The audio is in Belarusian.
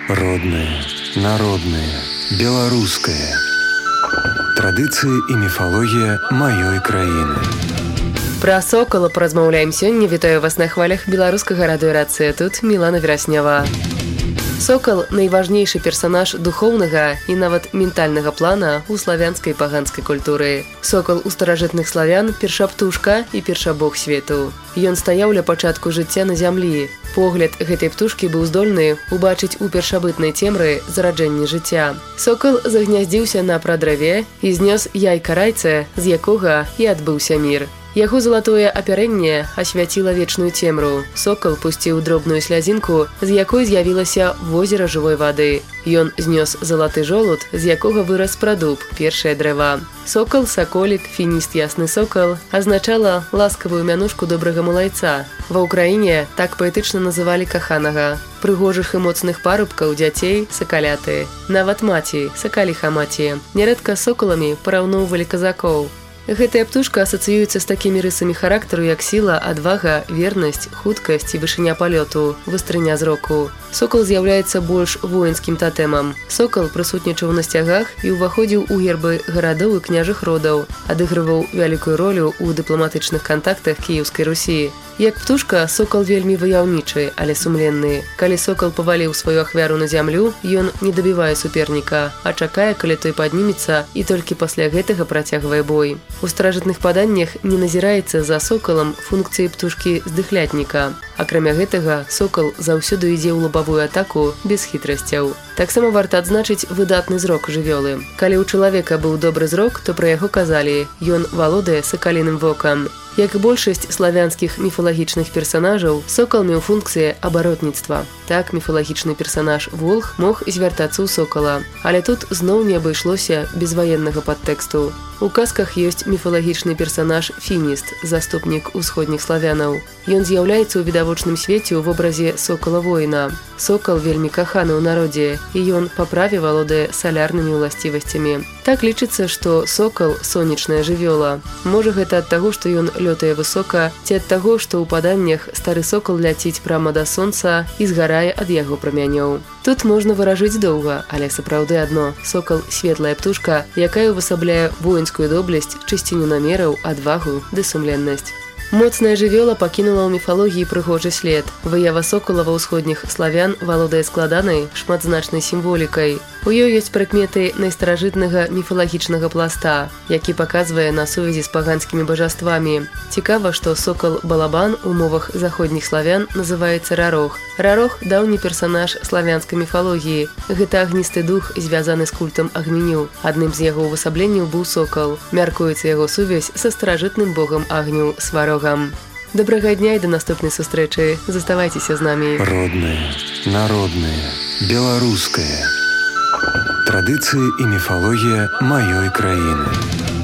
Родное, народное, беларускае. Традыцыі і міфалогія маёй краіны. Пра сокала паразмаўляем сёння. Вітаю вас на хвалях беларускага радыёрацыя. Тут Мілана Вераснева. Сокал – найважнейшы персанаж духоўнага і нават ментальнага плана ў славянскай паганскай культуры. Сокал у старажытных славян – першаптушка і першабог свету. Ён стаяў ля пачатку жыцця на зямлі. Погляд гэтай птушкі быў здольны убачыць у першабытнай цемры зараджэнне жыцця. Сокал загняздзіўся на прадраве і знёс яйка райца, з якога і адбыўся мір. Яго залатое апярэнне асвяціла вечную цемру. Сокал пусціў дробную слязінку, з якой з'явілася возера жывой вады. Ён знёс залаты жолуд, з якога вырас прадуб, першае дрэва. Сокал, саколік, фініст ясны сокал азначала ласкавую мянушку добрага малайца. Ва ўкраіне так паэтычна называлі каханага. Прыгожых і моцных парубкаў, дзяцей, сакаляты. Нават маці, сакаліха-маці. Нярэдка сокаламі параўноўвалі казакоў. Гэтая птушка асацыюецца з такімі рысамі характару, як сіла, адвага, вернасць, хуткасць і вышыня палёту, выстрыня зроку. Сокал з'яўляецца больш воінскім татэмам. Сокал прысутнічаў на сцягах і ўваходзіў у гербы гарадоў і княжых родаў, адыгрываў вялікую ролю ў дыпламатычных кантактах Кіеўскай Русі. Як птушка, сокал вельмі ваяўнічы, але сумленны. Калі сокал паваліў сваю ахвяру на зямлю, ён не дабівае суперніка, а чакае, калі той паднімецца, і толькі пасля гэтага працягвае бой. У старажытных паданнях не назіраецца за сокалам функцыі птушкі здыхлятніка. Акрамя гэтага, сокал заўсёды ідзе ў лабавую атаку без хітрасцяў. Таксама варта адзначыць выдатны зрок жывёлы. Калі ў чалавека быў добры зрок, то пра яго казалі: ён валодае сакаліным вокам. Як і большасць славянскіх міфалагічных персанажаў, сокал меў функцыі абаротніцтва. Так міфалагічны персанаж волх мог звяртацца ў сокала. Але тут зноў не абышлося без ваеннага падтэксту. У казках ёсць міфалагічны персанаж фініст, заступнік усходніх славянаў. Ён з'яўляецца ў відавочным свеце ў вобразе сокала-воіна. Сокал вельмі каханы ў народзе, і ён па праве валодае салярнымі ўласцівасцямі. Так лічыцца, што сокал – сонечная жывёла. Можа гэта ад таго, што ён лётае высока, ці ад таго, што ў паданнях стары сокал ляціць прама да сонца і згарае ад яго прамянёў. Тут можна выражыць доўга, але сапраўды адно – сокал – светлая птушка, якая ўвасабляе воінскую доблесць, чысціню намераў, адвагу ды сумленнасць. Моцная жывёла пакінула ў міфалогіі прыгожы след. Выява сокала ва ўсходніх славян валодае складанай, шматзначнай сімволікай. У ёй ёсць прыкметы найстаражытнага міфалагічнага пласта, які паказвае на сувязі з паганскімі бажаствамі. Цікава, што сокал-балабан у мовах заходніх славян называецца рарох. Рарох – даўні персанаж славянскай міфалогіі. Гэта агністы дух, звязаны з культам агню. Адным з яго ўвасабленняў быў сокал. Мяркуецца яго сувязь са старажытным богам агню Сварогам. Добрага дня і да наступнай сустрэчы. Заставайцеся з намі. Роднае, народнае, беларускае. Традыцыі і міфалогія маёй краіны.